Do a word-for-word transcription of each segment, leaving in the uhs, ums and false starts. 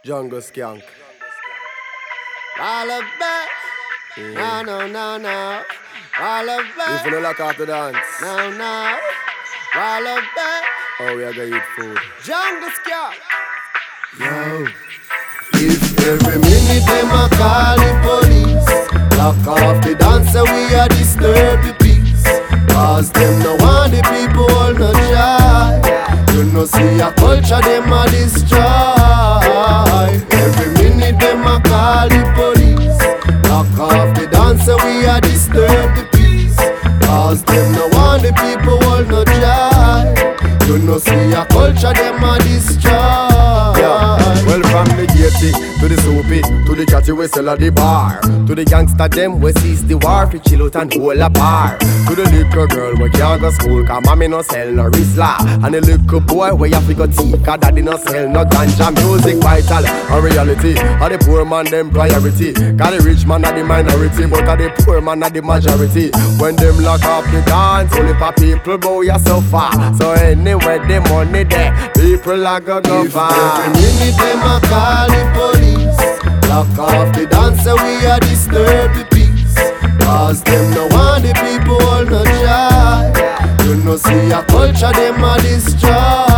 Jungle Skank. All of that. No, no, no, no. All of that. If you don't lock off the dance. No, no. All of that. Oh, we are gonna eat food. Jungle Skank. Yo. If every minute them a call the police, lock off the dance and we a disturb the peace. Cause them no want the people all no try. You know see a culture them a destroy. Every minute them a call the police, lock off the dance and we a disturb the peace. Cause them no want the people all no try. You know see a culture them a destroy. Yeah. Well, from the gatey to the soapy, to the catty we sell at the bar, to the gangster them we seize the war fi chill out and hold a bar, to the little girl we can't go school cause mommy no sell no Rizla, and the little boy we have to go tea cause daddy no sell no ganja. Music vital a reality, and the poor man them priority, cause the rich man are the minority, but are the poor man are the majority. When them lock up the dance, only for people bow ya so far. So anywhere the money there, people are go go far. Every minute them a call the police, lock off the dance and we a disturb the peace. Cause them no want the people all no try. You know see a culture them a destroy.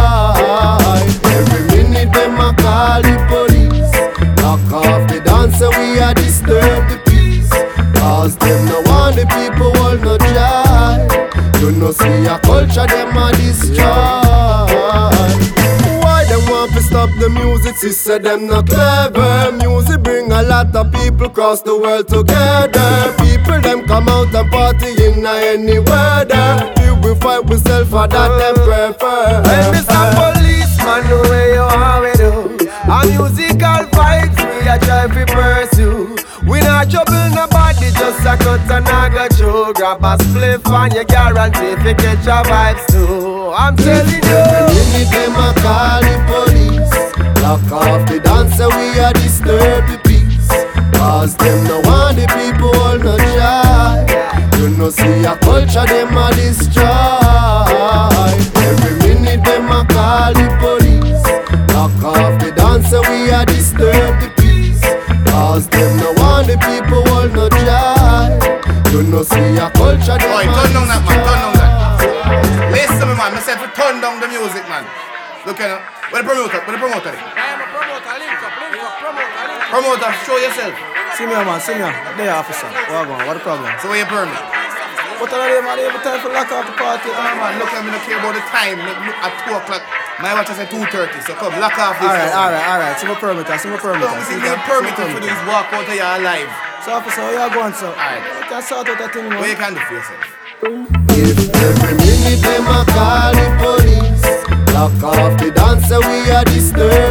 Every minute them a call the police, lock off the dance and we a disturb the peace. Cause them no want the people all no try. You know see a culture them a destroy. Them want to stop the music, she said them not clever. Music bring a lot of people across the world together. People them come out and party in any weather. We fight with self for that them prefer. When Mister Policeman, the way you are we do, a musical vibes we a try to pursue. We not trouble nobody, just a cut and a go through. Grab a spliff and you guarantee if you catch your vibes too. I'm telling you. Every minute them a call the police, lock off the dance and we a disturb the peace. Cause them no want the people all no try. You know see a culture them a destroy. Every minute them a call the police, lock off the dance and we a disturb the peace. Cause them no want the people all no try. You know see a culture them Oi, a turn down that man, turn down destroy. that. Listen to me man, I said to turn down the music man. Look at it. Where the promoter? Where the promoter? I am a promoter, link up, link up, promoter, link up. Promoter, show yourself. See me man, see me. There officer. What going? What the problem? So where you permit? What are they man? Every time for lock off the party. Oh man, look at me, don't care about the time. Look, look at two o'clock. My watch I say two thirty, so come, lock off this. Alright, alright, alright. See my permit, see my permit. Don't see me permitted for this walk out of your life. So officer, how you going sir? Alright. You can sort out that thing you know. What you can do for yourself? If every minute them a call the police, lock off the dance and we a disturb